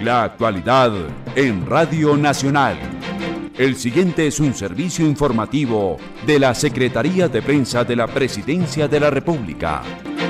La actualidad en Radio Nacional. El siguiente es un servicio informativo de la Secretaría de Prensa de la Presidencia de la República.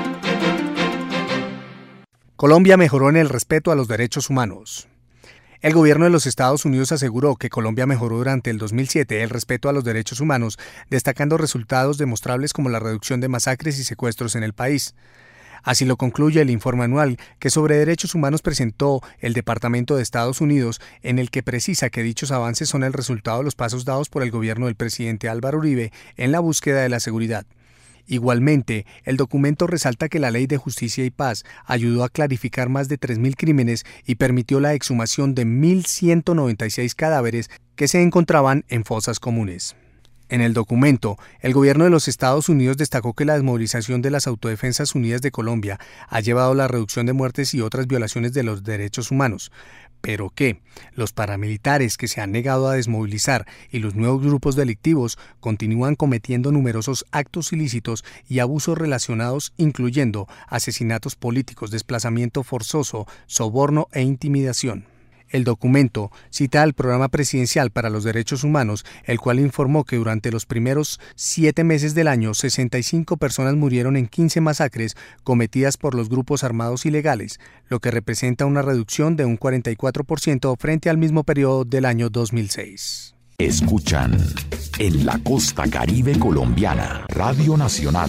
Colombia mejoró en el respeto a los derechos humanos. El gobierno de los Estados Unidos aseguró que Colombia mejoró durante el 2007 el respeto a los derechos humanos, destacando resultados demostrables como la reducción de masacres y secuestros en el país. Así lo concluye el informe anual que sobre derechos humanos presentó el Departamento de Estados Unidos, en el que precisa que dichos avances son el resultado de los pasos dados por el gobierno del presidente Álvaro Uribe en la búsqueda de la seguridad. Igualmente, el documento resalta que la Ley de Justicia y Paz ayudó a clarificar más de 3.000 crímenes y permitió la exhumación de 1.196 cadáveres que se encontraban en fosas comunes. En el documento, el gobierno de los Estados Unidos destacó que la desmovilización de las Autodefensas Unidas de Colombia ha llevado a la reducción de muertes y otras violaciones de los derechos humanos, pero que los paramilitares que se han negado a desmovilizar y los nuevos grupos delictivos continúan cometiendo numerosos actos ilícitos y abusos relacionados, incluyendo asesinatos políticos, desplazamiento forzoso, soborno e intimidación. El documento cita al Programa Presidencial para los Derechos Humanos, el cual informó que durante los primeros 7 meses del año, 65 personas murieron en 15 masacres cometidas por los grupos armados ilegales, lo que representa una reducción de un 44% frente al mismo periodo del año 2006. Escuchan en la costa caribe colombiana, Radio Nacional.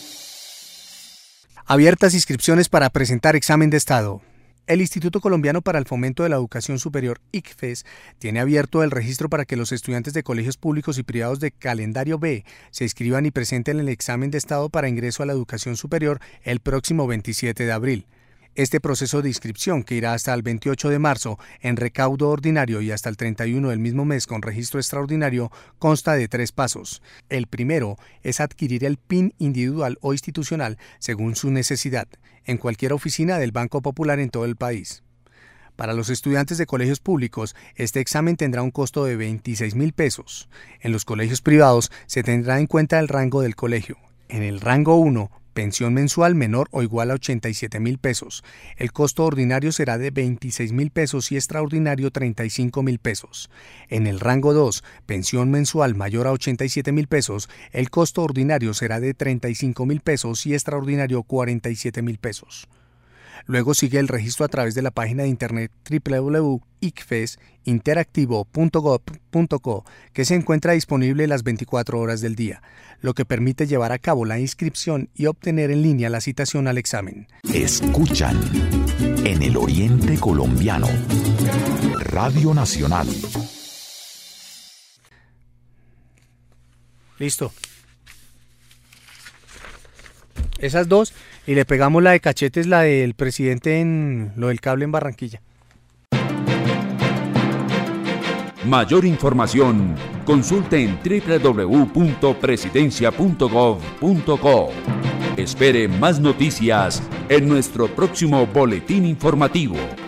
Abiertas inscripciones para presentar examen de Estado. El Instituto Colombiano para el Fomento de la Educación Superior, ICFES, tiene abierto el registro para que los estudiantes de colegios públicos y privados de calendario B se inscriban y presenten el examen de Estado para ingreso a la educación superior el próximo 27 de abril. Este proceso de inscripción, que irá hasta el 28 de marzo en recaudo ordinario y hasta el 31 del mismo mes con registro extraordinario, consta de 3 pasos. El primero es adquirir el PIN individual o institucional según su necesidad, en cualquier oficina del Banco Popular en todo el país. Para los estudiantes de colegios públicos, este examen tendrá un costo de 26.000 pesos. En los colegios privados se tendrá en cuenta el rango del colegio. En el rango 1, pensión mensual menor o igual a 87.000 pesos. El costo ordinario será de 26.000 pesos y extraordinario 35.000 pesos. En el rango 2, pensión mensual mayor a 87.000 pesos, el costo ordinario será de 35.000 pesos y extraordinario 47.000 pesos. Luego sigue el registro a través de la página de internet www.icfesinteractivo.gov.co, que se encuentra disponible las 24 horas del día, lo que permite llevar a cabo la inscripción y obtener en línea la citación al examen. Escuchan en el oriente colombiano, Radio Nacional. Listo. Esas dos, y le pegamos la de cachetes, la del presidente en lo del cable en Barranquilla. Mayor información, consulte en www.presidencia.gov.co. Espere más noticias en nuestro próximo boletín informativo.